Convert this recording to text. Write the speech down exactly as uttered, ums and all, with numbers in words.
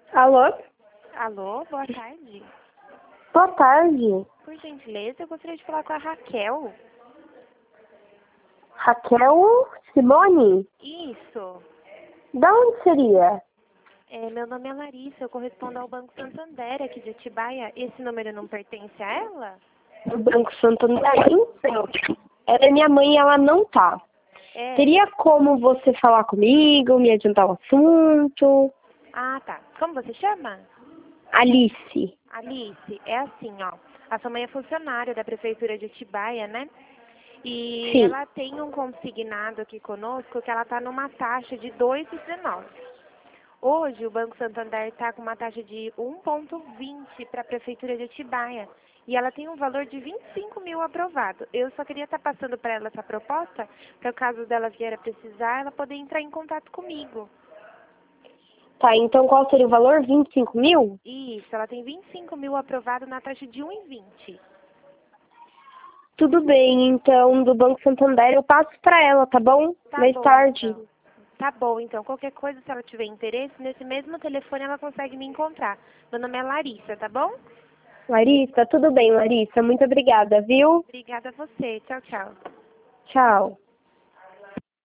Alô? Alô, boa tarde. Boa tarde. Por gentileza, eu gostaria de falar com a Raquel. Raquel Simone? Isso. Da onde seria? É, meu nome é Larissa, eu correspondo ao Banco Santander aqui de Atibaia. Esse número não pertence a ela? Do Banco Santander. Então, ela é minha mãe e ela não tá. É. Teria como você falar comigo, me adiantar o assunto? Ah, tá. Como você chama? Alice. Alice, é assim, ó. A sua mãe é funcionária da Prefeitura de Atibaia, né? E Sim. ela tem um consignado aqui conosco que ela tá numa taxa de dois vírgula dezenove. Hoje, o Banco Santander está com uma taxa de um vírgula vinte para a Prefeitura de Atibaia. E ela tem um valor de vinte e cinco mil aprovado. Eu só queria estar passando para ela essa proposta, para o caso dela vier a precisar, ela poder entrar em contato comigo. Tá, então qual seria o valor? vinte e cinco mil? Isso, ela tem vinte e cinco mil aprovado na taxa de um vírgula vinte. Tudo bem, então do Banco Santander eu passo pra ela, tá bom? Tá Mais bom, tarde. então. Tá bom, então. Qualquer coisa, se ela tiver interesse, nesse mesmo telefone ela consegue me encontrar. Meu nome é Larissa, tá bom? Larissa, tudo bem, Larissa. Muito obrigada, viu? Obrigada a você. Tchau, tchau. Tchau.